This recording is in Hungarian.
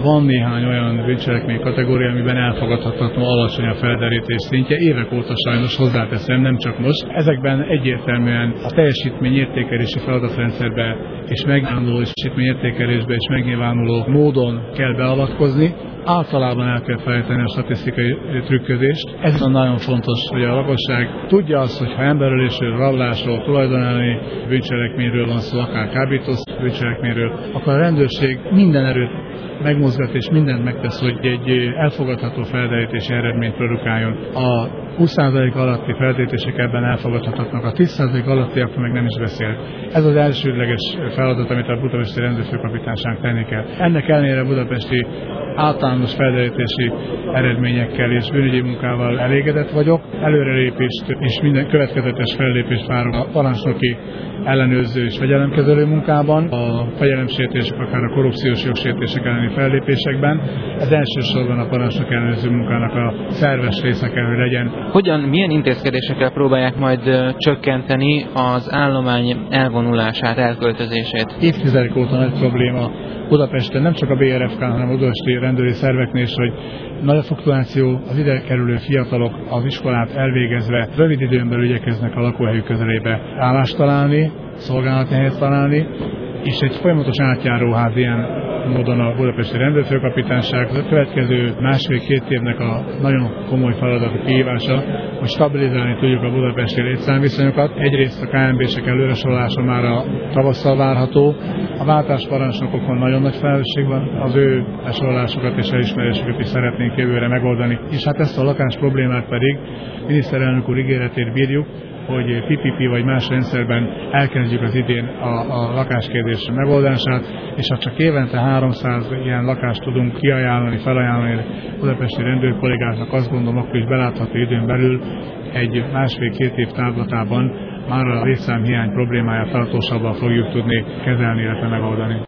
van néhány olyan bűncselekmény kategória, amiben elfogadhatatlanul alacsony a felderítés szintje. Évek óta sajnos hozzáteszem, nem csak most. Ezekben egyértelműen a teljesítményértékelési feladatrendszerbe és megnyilvánuló teljesítményértékelésbe és megnyilvánuló módon kell beavatkozni. Általában el kell felejteni a statisztikai trükközést. Ez nagyon fontos, hogy a lakosság tudja azt, hogy ha emberölésről, rablásról, tulajdonelleni bűncselekményről van szó, akár kábítószer bűncselekményről, akkor a rendőrség minden erőt megmozgat és mindent megtesz, hogy egy elfogadható felderítési eredményt produkáljon. A 20% alatti felderítések ebben elfogadhatatlanak, a 10% alattiakról meg nem is beszél. Ez az elsődleges feladat, amit a budapesti rendőrfőkapitányság tenni kell. Ennek ellenére budapesti általános felderítési eredményekkel és bűnügyi munkával elégedett vagyok. Előrelépést és minden következetes fellépést várok a parancsnoki ellenőrző és fegyelemkezelő munkában, a fegyelemsértések, akár a korrupciós jogsértések elleni fellépésekben. Ez elsősorban a parancsnok ellenőrző munkának a szerves része kell, hogy legyen. Milyen intézkedésekkel próbálják majd csökkenteni az állomány elvonulását, elköltözését? Évtizedek óta nagy probléma Budapesten, nem csak a BRFK, hanem a budapesti rendőri szerveknél is, hogy nagy a fluktuáció, az ide kerülő fiatalok az iskolát elvégezve rövid időn belül igyekeznek a lakóhelyük közelébe állást találni, szolgálati helyet találni, és egy folyamatos átjáróház ilyen módon a budapesti rendőrfőkapitányság. A következő másfél-két évnek a nagyon komoly feladat kihívása, hogy stabilizálni tudjuk a budapesti létszámviszonyokat. Egyrészt a KMB-sek előresorolása már a tavasszal várható. A váltásparancsnokokon nagyon nagy felelősség van, az ő besorolásokat és elismeréseket is szeretnénk jövőre megoldani. És hát ezt a lakás problémát pedig miniszterelnök úr ígéretét bírjuk, hogy PPP vagy más rendszerben elkezdjük az idén a lakáskérdés megoldását, és ha csak évente 300 ilyen lakást tudunk kiajánlani, felajánlani budapesti rendőrkollégáknak, azt gondolom, akkor is belátható időn belül egy másfél-két év távlatában már a létszámhiány problémáját tartósabban fogjuk tudni kezelni, illetve megoldani.